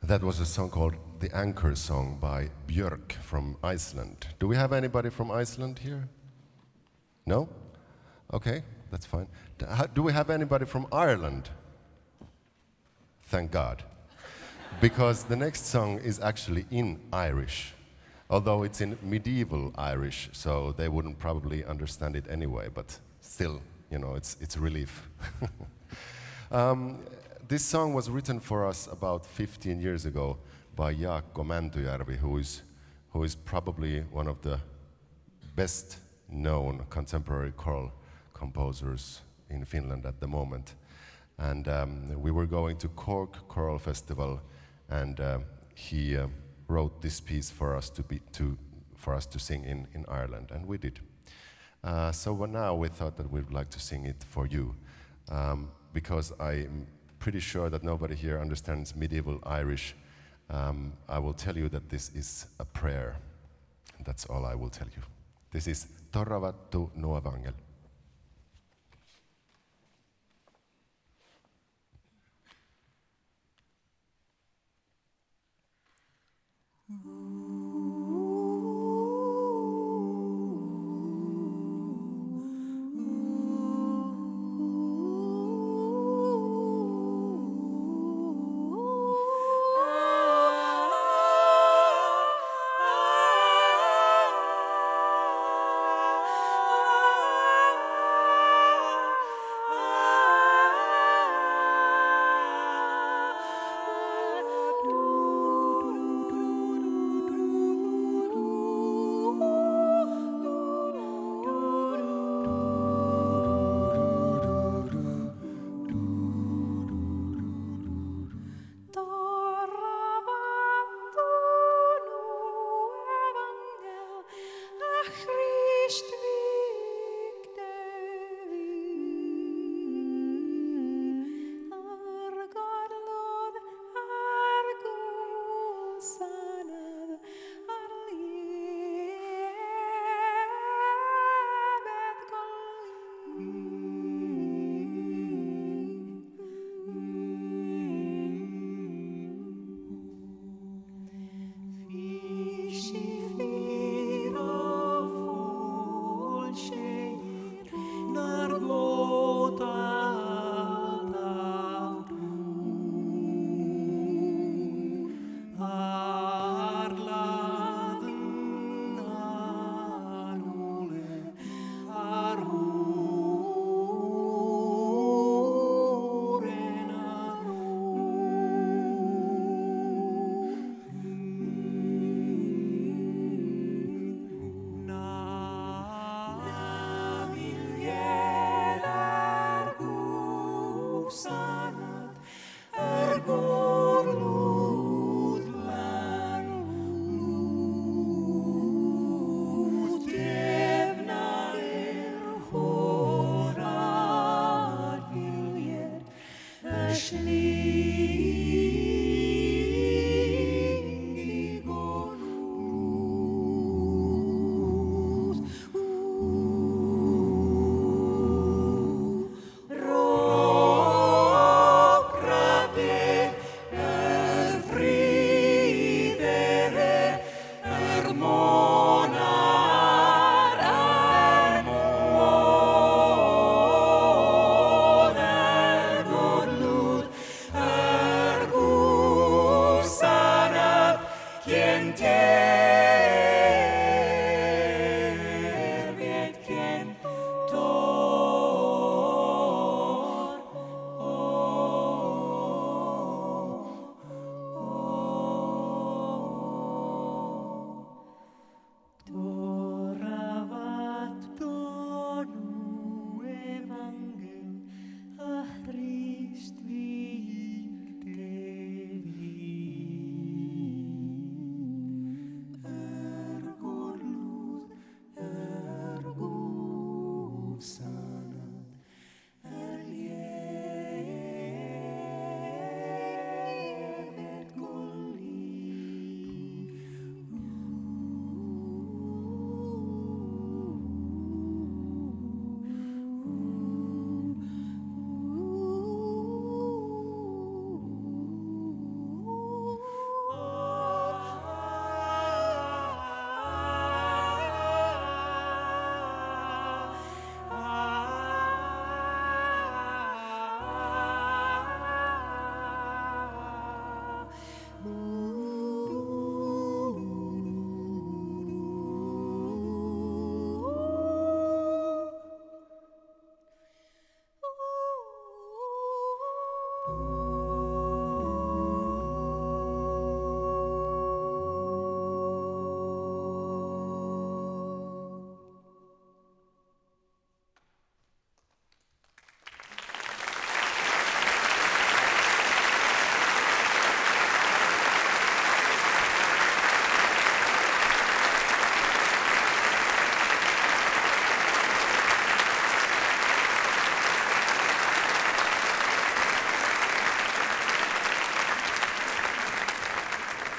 That was a song called The Anchor Song by Björk from Iceland. Do we have anybody from Iceland here? No? Okay, that's fine. Do we have anybody from Ireland? Thank God. Because the next song is actually in Irish, although it's in medieval Irish, so they wouldn't probably understand it anyway, but still, you know, it's a relief. This song was written for us about 15 years ago by Jaakko Mäntyjärvi, who is probably one of the best known contemporary choral composers in Finland at the moment. And we were going to Cork Choral Festival, and he wrote this piece for us to sing in Ireland, and we did. So now we thought that we'd like to sing it for you, because I'm pretty sure that nobody here understands medieval Irish. I will tell you that this is a prayer. That's all I will tell you. This is Torravattu nuo vangel.